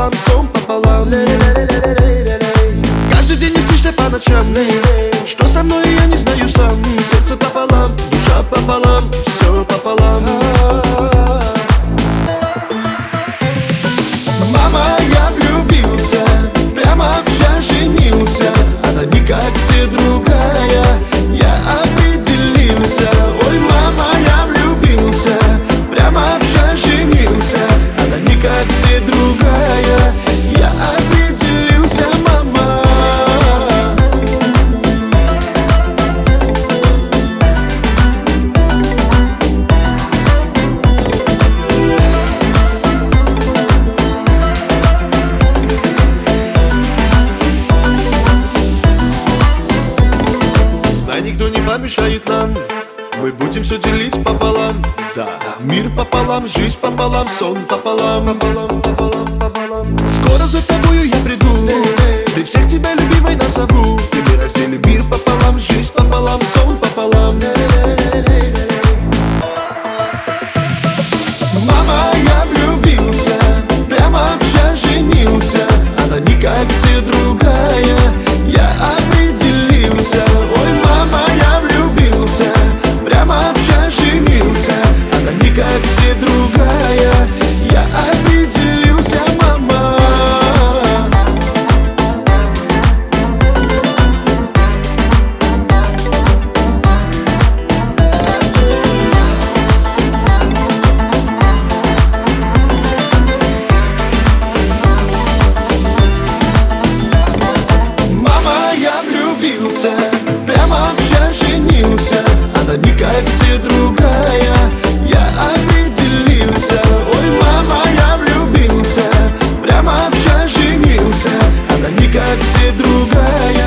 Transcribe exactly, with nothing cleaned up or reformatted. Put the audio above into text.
пополам, сон пополам. Каждый день не спишься по ночам. Что со мной, я не знаю сам. Сердце пополам, душа пополам, все пополам. Мама, я влюбился, прямо вчера женился. Она не как все другая, я определился. Ой, мама, я влюбился, прямо вчера женился. Она не как все другая, я определился, мама. Никто не помешает нам, мы будем все делить пополам. Да, мир пополам, жизнь пополам, сон пополам, пополам, пополам, пополам. Скоро за тобою я приду, при всех тебя любимой назову. И мы разделим мир пополам, жизнь пополам, сон пополам. Мама, я влюбился, прямо вчера женился. Она не как все другая, я определился. Ой, мама, я влюбился, прямо вчера женился. Она не как все другая, я определился, мама. Прямо вчера женился. Она не как все другая, я определился. Ой, мама, я влюбился, прямо вчера женился. Она не как все другая.